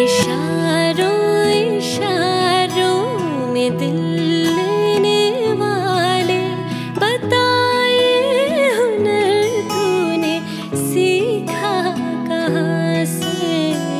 इशारों इशारों में दिल लेने वाले बताए हुनर तूने सीखा कहाँ से।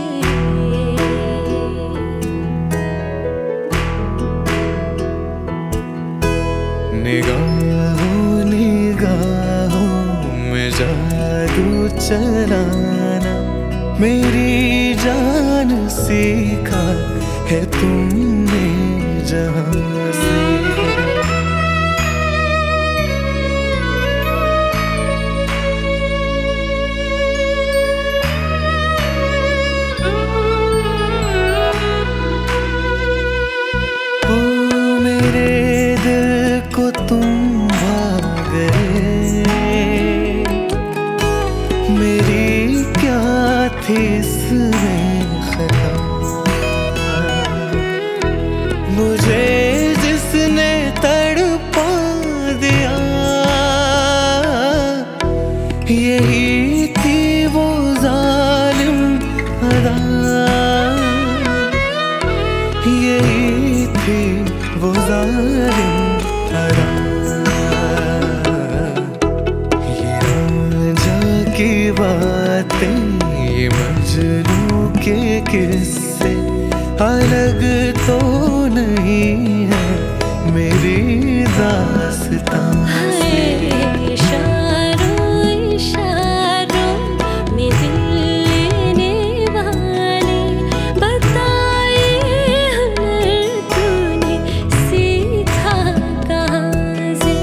निगाहों निगाहों में जादू चलाना मेरी जान सीखा है तुमने जहाँ से। ओ मेरे दिल को तुम भा गए, मेरी क्या थी इसमें खता। मुझे जिसने तड़पा दिया यही थी वो जालिम अदा, यही थी वो जालिम अदा। ये रांझा की बातें ये मजनू के किस्से अलग तो नहीं है मेरी दास्तां से। इशारों इशारों में दिल लेने वाले बताए हुनर तूने सीखा कहाँ से।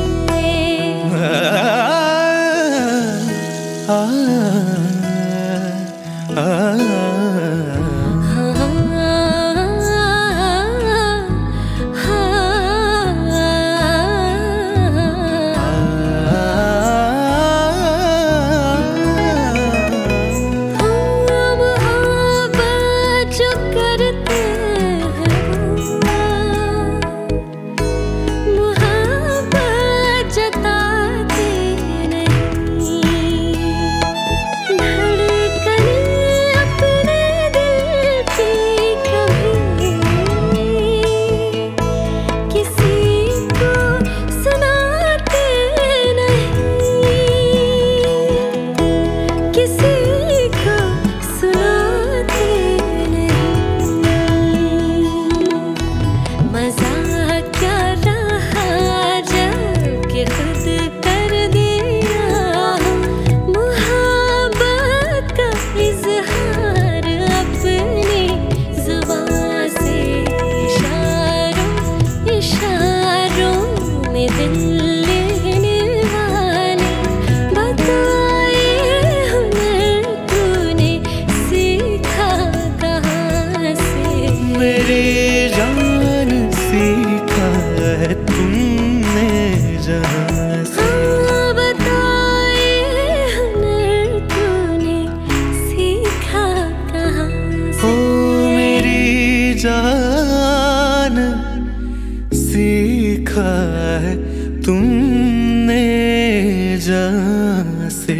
मेरी जान सीखा है तुमने जहाँ से। बताए हुनर तूने सीखा कहाँ से। ओ मेरी जान सीखा है तुमने जहाँ से।